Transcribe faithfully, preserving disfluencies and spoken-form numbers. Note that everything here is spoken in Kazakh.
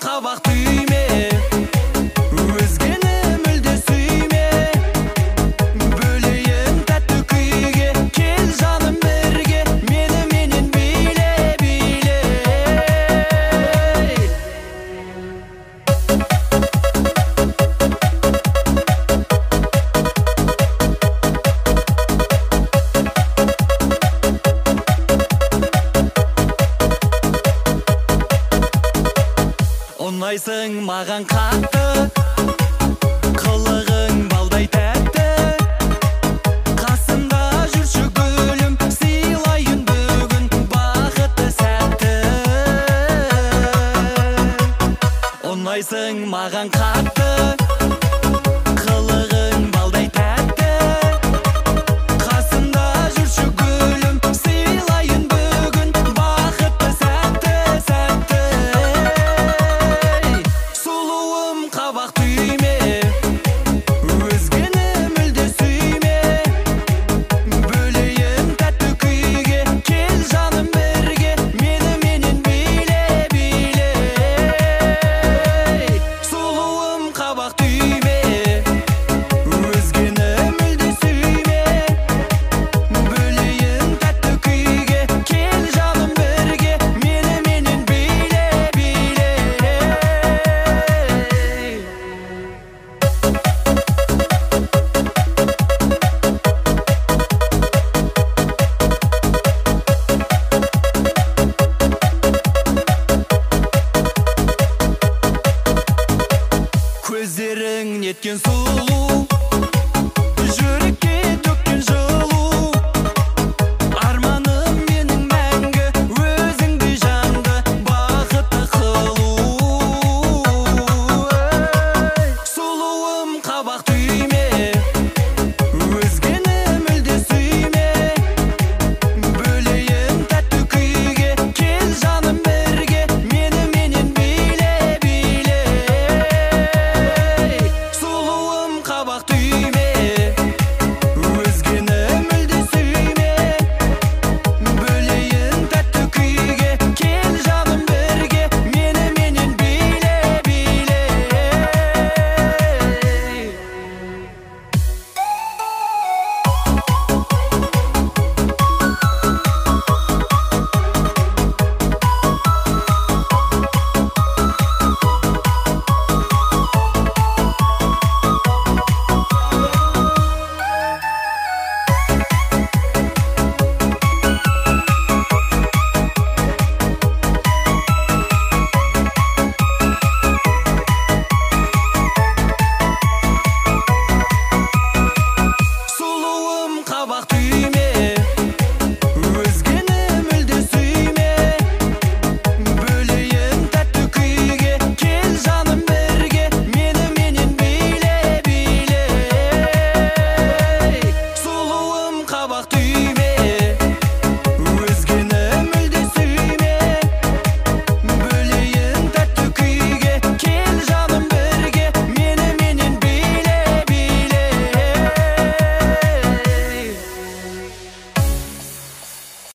қабақ түйме, өзгені мүлде сүйме, бөлейін тәтті күйге, кел жаным бірге, мені менен биле, биле. Ұнайсың маған қатты, қылығың балдай тәтті, қасымда жүрші гүлім, сыйлайын бүгін бақытты сәтті. Ұнайсың маған қатты, қылығың балдай тәтті, қасымда жүрші гүлім, сыйлайын бүгін бақытты сәтті, сәтті. Қабақ түйме, өзгені мүлде сүйме, бөлейін тәтті күйге, кел жаным бірге, мені менен биле, биле. Сұлуым қабақ түйме, өзгені мүлде сүйме, бөлейін тәтті күйге, кел жаным бірге, мені менен биле, биле. Көздерің неткен